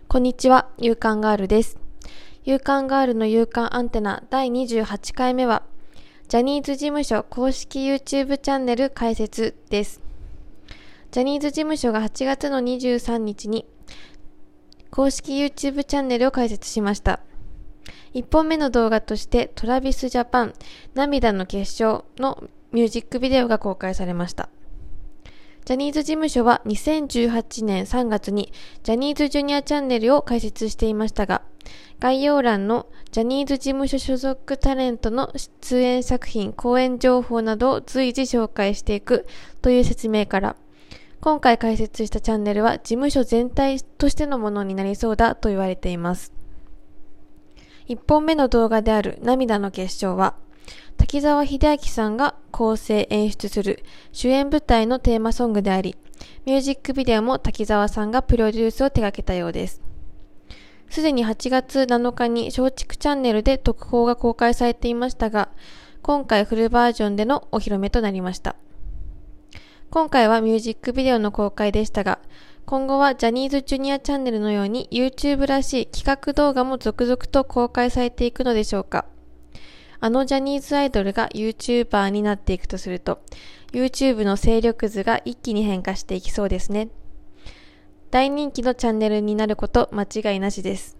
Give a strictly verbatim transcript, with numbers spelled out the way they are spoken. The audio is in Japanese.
こんにちは、夕刊ガールです。夕刊ガールの夕刊アンテナだいにじゅうはちかいめは、ジャニーズ事務所公式 YouTube チャンネル開設です。ジャニーズ事務所がはちがつのにじゅうさんにちに公式 YouTube チャンネルを開設しました。いっぽんめの動画としてトラビスジャパン涙の結晶のミュージックビデオが公開されました。ジャニーズ事務所はにせんじゅうはちねんさんがつにジャニーズジュニアチャンネルを開設していましたが、概要欄のジャニーズ事務所所属タレントの出演作品、公演情報などを随時紹介していくという説明から、今回開設したチャンネルは事務所全体としてのものになりそうだと言われています。いっぽんめの動画である涙の結晶は、滝沢秀明さんが構成演出する主演舞台のテーマソングであり、ミュージックビデオも滝沢さんがプロデュースを手掛けたようです。すでにはちがつなのかに松竹チャンネルで特報が公開されていましたが、今回フルバージョンでのお披露目となりました。今回はミュージックビデオの公開でしたが、今後はジャニーズジュニアチャンネルのように YouTube らしい企画動画も続々と公開されていくのでしょうか。あのジャニーズアイドルが YouTuber になっていくとすると、YouTube の勢力図が一気に変化していきそうですね。大人気のチャンネルになること間違いなしです。